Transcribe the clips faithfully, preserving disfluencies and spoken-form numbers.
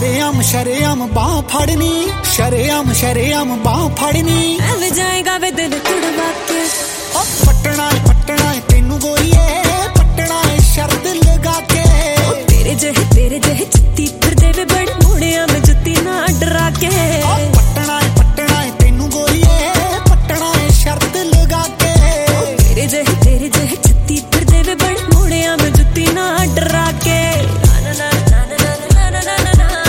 शरेआम शरेआम बाह फड़नी शरेआम शरेआम बाह फड़नी एवे जाएगा वे दिल तुड़वा के ओ पटना है पटना है तेनू गोरीए पटना है शर्त लगा के ओ तेरे जहे तेरे जहे चित्ती फिर देवे बड़े मुड़िया में जुत्ती ना डरा के ओ पटना है पटना है तेनू गोरीए पटना है शर्त लगा के ओ तेरे जहे तेरे जहे चित्ती फिर देवे बड़े मुड़िया में जुत्ती ना डरा के ना ना ना ना ना ना ना ना ना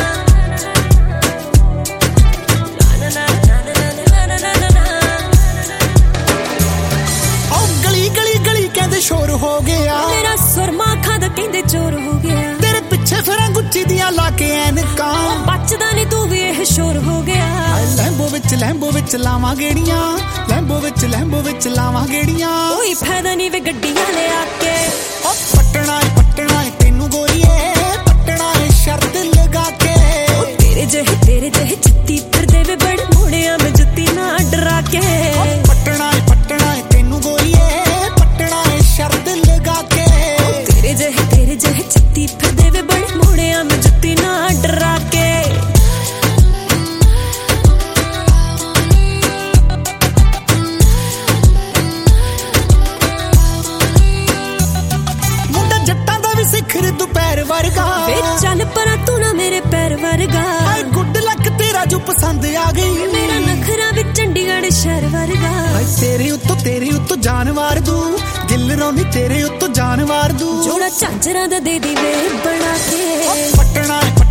शोर हो गया मेरा सुरमा खादा कहंदे चोर हो गया तेरे पिछे फिरां गुच्ची दियां लाके ऐनकां बचदा नहीं तू भी ये शोर हो गया लैंबो विच लैंबो विच लावां गेड़ियां लैंबो विच लैंबो विच लावां गेड़ियां कोई फायदा नहीं वे गड्डियां ले आके ओ पटना है पटना है तेनू गोरीए पटना है शर्त लगा के ओ तेरे जहे तेरे जहे चित्ती फिर देवे बड़े मुड़िया में जुत्ती ना डरा के ओ पटना है पटना है तेनू गोरीए शर्त लगा के तेरे जहे तेरे जहे चित्ती फिर देवे बड़े मुड़िया में जुत्ती ना डरा के मुंडा जट्टां दा भी सिखर दुपहर वर्गा वे चल परा तू ना मेरे पैर वर्गा हाय गुड लक तेरा जो पसंद आ गई मेरा नखरा भी चंडीगढ़ शहर वर्गा हाय तेरे उत्तो तेरे उत्तो जानवर दू दिल रोनी तेरे उत्तो जानवर दू जोड़ा झांझरा दा दे दी वे बना के पटना